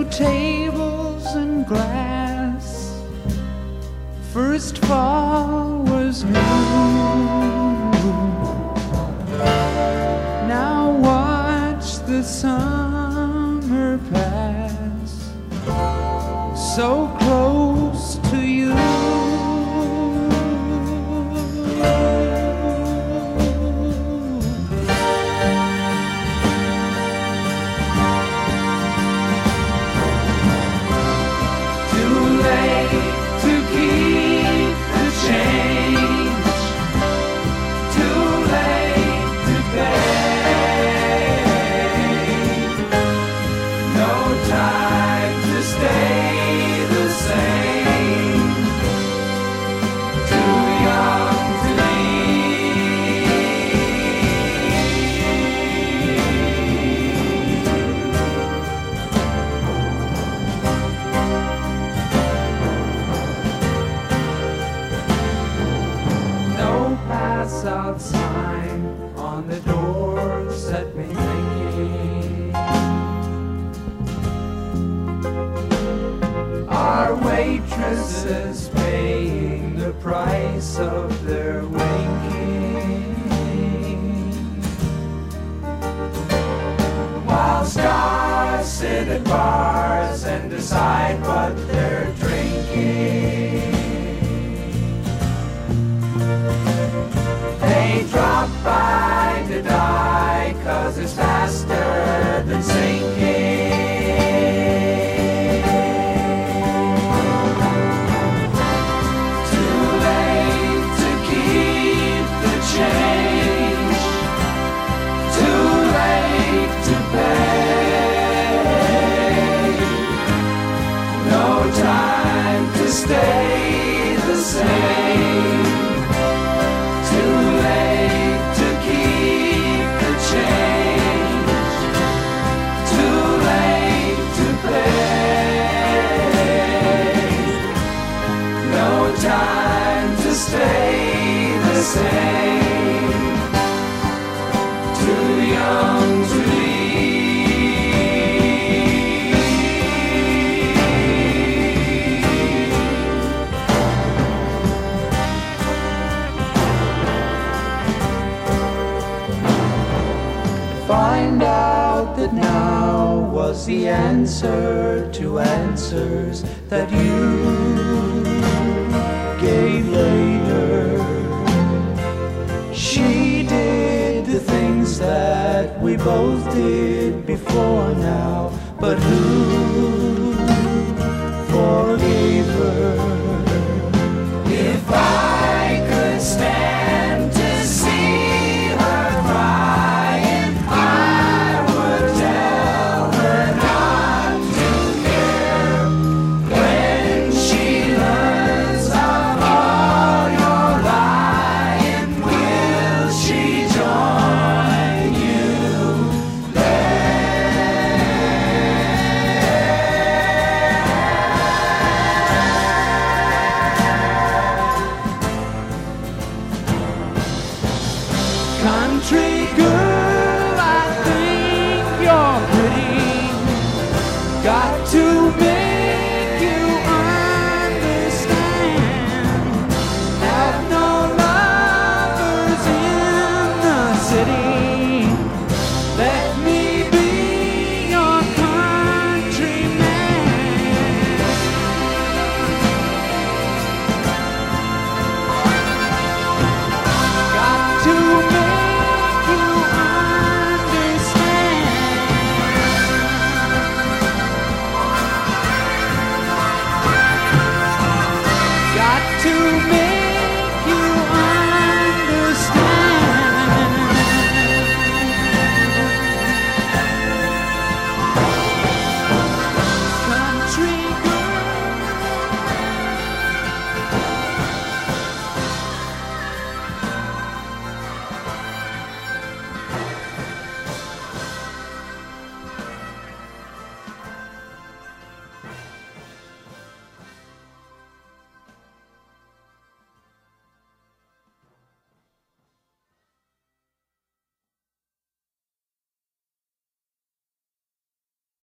tables and glass. First fall was new. Now watch the summer pass, so close to you. Out sign on the door set me thinking. Our waitresses paying the price of their winking, while stars sit at bars and decide what they're drinking. They drop by to die, 'cause it's faster than sinking. Too late to keep the change, too late to pay. No time to stay the same. Too late to keep the change, too late to pay. No time to stay the same. Too young to leave. Find out that now was the answer to answers that you gave later. She did the things that we both did before now, but who